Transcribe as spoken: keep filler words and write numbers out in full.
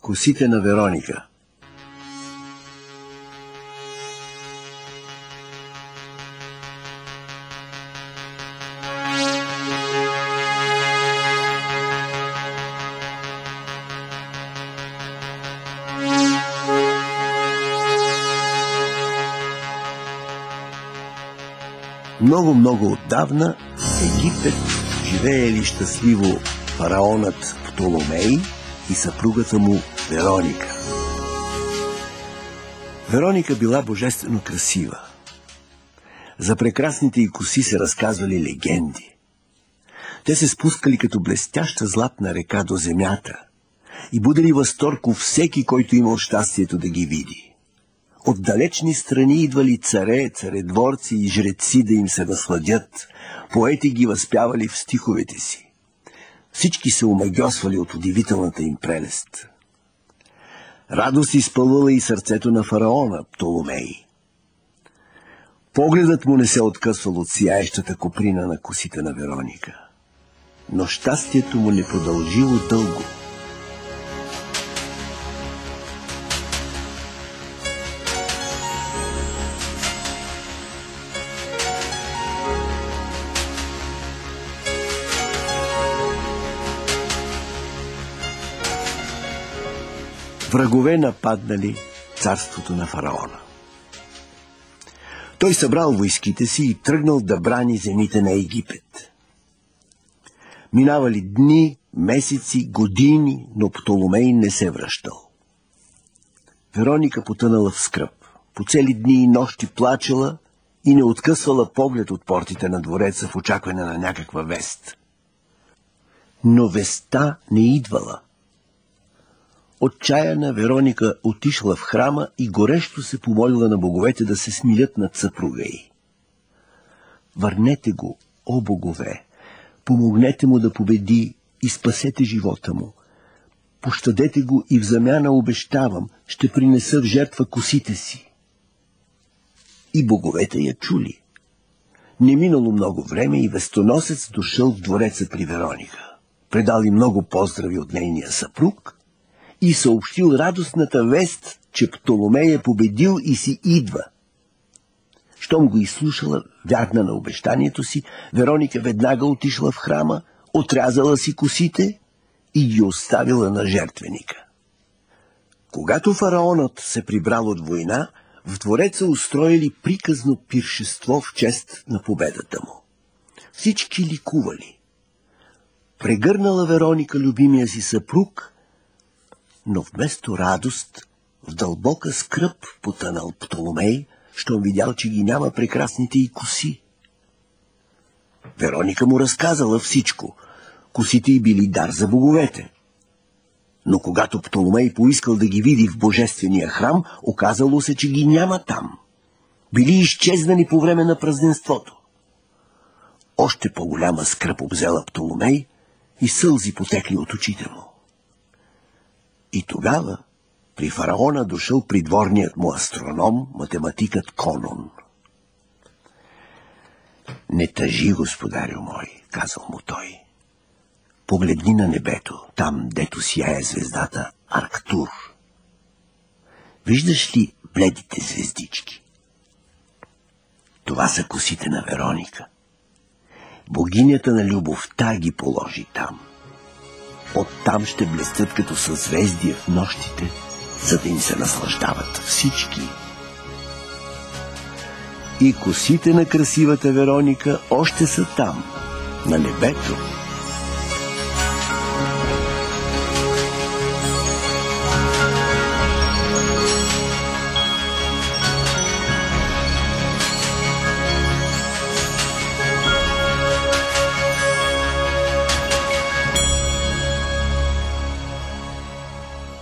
Косите на Вероника. Много-много отдавна в Египет живеели щастливо фараонът Птоломей и съпругата му Вероника. Вероника била божествено красива. За прекрасните й коси се разказвали легенди. Те се спускали като блестяща златна река до земята и будели възторг у всеки, който имал щастието да ги види. От далечни страни идвали царе, царедворци и жреци да им се насладят. Поети ги възпявали в стиховете си. Всички се омагьосвали от удивителната им прелест. Радост изпълвала и сърцето на фараона Птоломей. Погледът му не се откъсвал от сияещата коприна на косите на Вероника. Но щастието му не продължило дълго. Врагове нападнали царството на фараона. Той събрал войските си и тръгнал да брани земите на Египет. Минавали дни, месеци, години, но Птоломей не се връщал. Вероника потънала в скръб. По цели дни и нощи плачела и не откъсвала поглед от портите на двореца в очакване на някаква вест. Но вестта не идвала. Отчаяна Вероника отишла в храма и горещо се помолила на боговете да се смилят над съпруга й. Върнете го, о богове, помогнете му да победи и спасете живота му. Пощадете го и в замяна обещавам, ще принеса в жертва косите си. И боговете я чули. Не минало много време и вестоносец дошъл в двореца при Вероника. Предали много поздрави от нейния съпруг и съобщил радостната вест, че Птоломей е победил и си идва. Щом го изслушала, вярна на обещанието си, Вероника веднага отишла в храма, отрязала си косите и ги оставила на жертвеника. Когато фараонът се прибрал от война, в двореца устроили приказно пиршество в чест на победата му. Всички ликували. Прегърнала Вероника любимия си съпруг, но вместо радост, в дълбока скръб потънал Птоломей, щом видял, че ги няма прекрасните й коси. Вероника му разказала всичко. Косите й били дар за боговете. Но когато Птоломей поискал да ги види в божествения храм, оказало се, че ги няма там. Били изчезнали по време на празненството. Още по-голяма скръб обзела Птоломей и сълзи потекли от очите му. И тогава при фараона дошъл придворният му астроном, математикът Конон. Не тъжи, господарю мой, казал му той. Погледни на небето, там, дето сияе звездата Арктур. Виждаш ли бледите звездички? Това са косите на Вероника. Богинята на любовта ги положи там. Оттам ще блестят като съзвездия в нощите, за да им се наслаждават всички. И косите на красивата Вероника още са там, на небето.